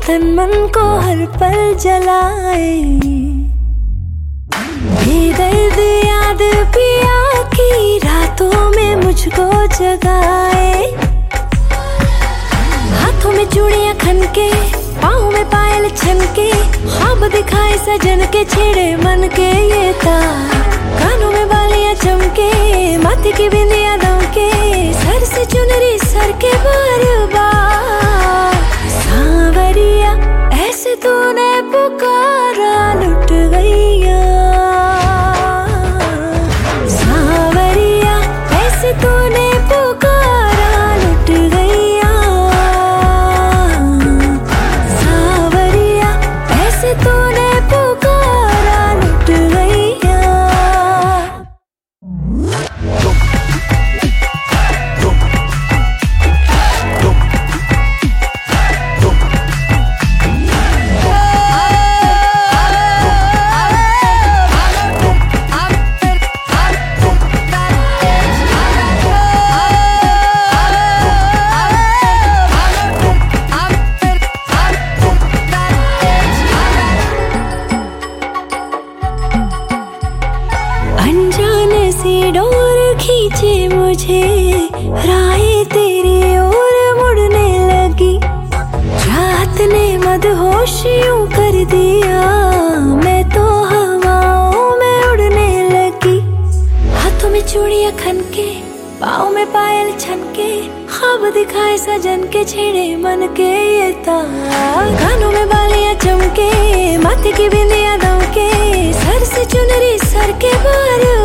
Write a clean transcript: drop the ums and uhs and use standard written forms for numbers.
तन मन को हर पल जलाए। बेदर्द याद पिया की रातों में मुझको जगाए। हाथों में चूड़ियां खनके, पाँव में पायल छनके, ख्वाब दिखाए सजन के छेड़े मन के ये तार। कानों में बालियां चमके, माथे की बिंदियां दमके, सर से चुनरी सर के बार-बार। सांवरिया ऐसे तूने पुकारा लुट गईया। सांवरिया ऐसे तूने पुकारा लुट गईया। सांवरिया ऐसे तूने पुकारा लुट गईया। अनजाने सी डोर खींचे मुझे, राहें तेरी ओर मुड़ने लगी। रात ने मदहोश यूं कर दिया, मैं तो हवाओं में उड़ने लगी। हाथों में चूड़ियां खनके, पाँव में पायल छनके, ख्वाब दिखाए सजन के छेड़े मन के ये तार। कानों में बालियां चमके, माथे की बिंदियां दमके, सर से चुनरी सर के बार।